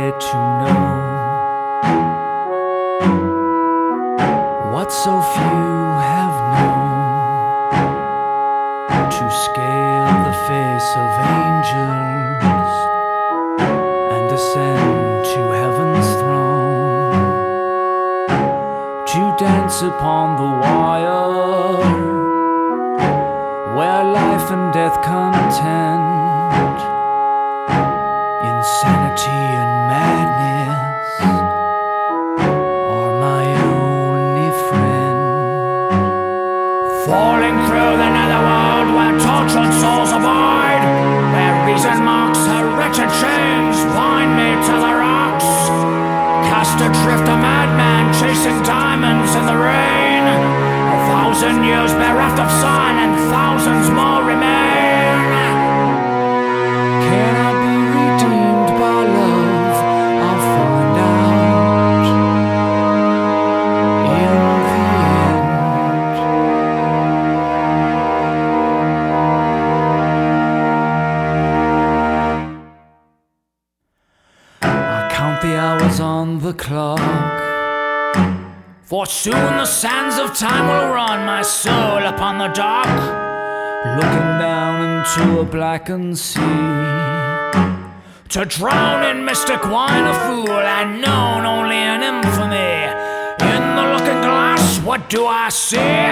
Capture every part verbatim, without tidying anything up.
get to know what so few have known, to scale the face of angels and ascend to heaven's throne, to dance upon the wire where life and death contend, insanity and madness are my only friend. Falling through the netherworld where tortured souls abide, where reason marks her wretched chains, bind me to the rocks. Cast adrift a madman chasing diamonds in the rain. A thousand years bereft of sun and thousands more remain. Can I be redeemed by love? I'll find out in the end. I count the hours on the clock, For soon the sands of time will run my soul upon the dock, looking down into a blackened sea, to drown in mystic wine a fool and known only in infamy. In the looking glass, what do I see?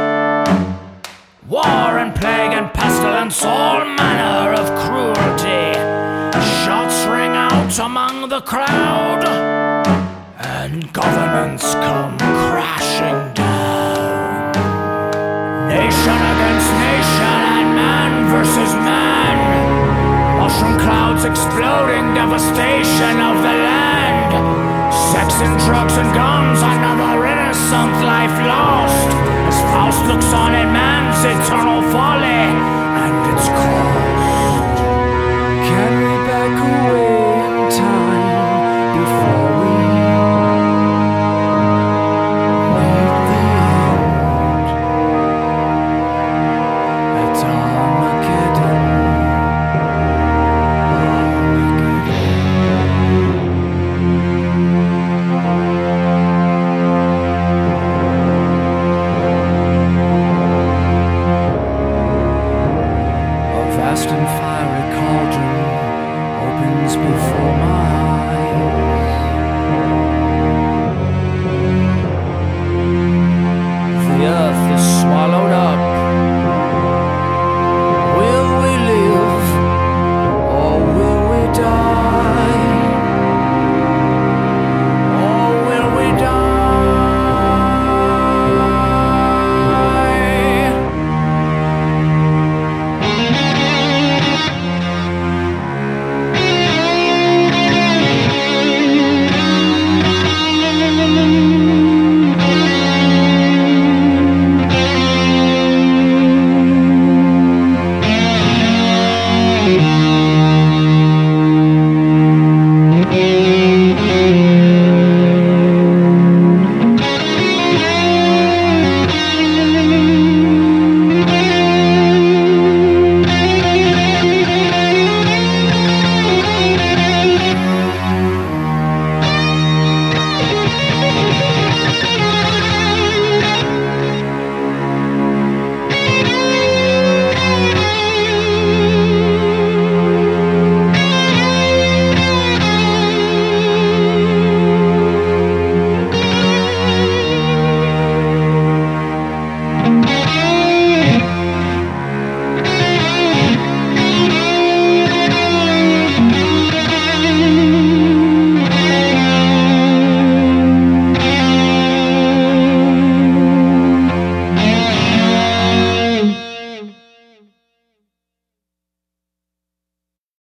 War and plague and pestilence, all manner of cruelty. Shots ring out among the crowd, and governments come crashing down. Nation against nation and man versus man. Mushroom clouds exploding, devastation of the land. Sex and drugs and guns, another innocent life lost, as Faust looks on at man's eternal folly and its cost. can we back away